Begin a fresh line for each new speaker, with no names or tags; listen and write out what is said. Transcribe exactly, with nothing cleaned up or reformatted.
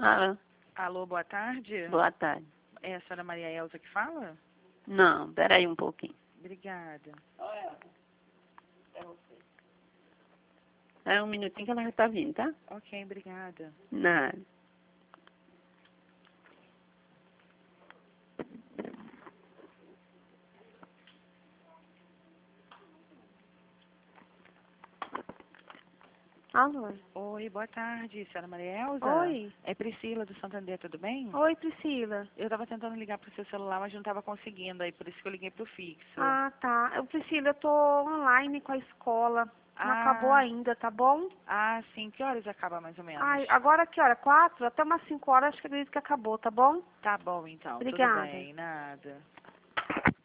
Ah,
Alô, boa tarde.
boa tarde.
É a senhora Maria Elza que fala?
Não, peraí um pouquinho.
Obrigada.
É um minutinho que ela já está vindo, tá?
Ok, obrigada.
Nada.
Alô?
Oi, boa tarde, senhora Maria Elza.
Oi.
É Priscila do Santander, tudo bem?
Oi, Priscila.
Eu estava tentando ligar pro seu celular, mas não estava conseguindo, aí por isso que eu liguei pro fixo.
Ah, tá. Eu, Priscila, eu tô online com a escola. Não acabou
Ah,
ainda, tá bom?
ah, sim. Que horas acaba mais ou menos?
Ai, agora que hora? Quatro? Até umas cinco horas, acho que acredito que acabou, tá bom?
Tá bom, então. Tudo
Obrigada.
bem, nada.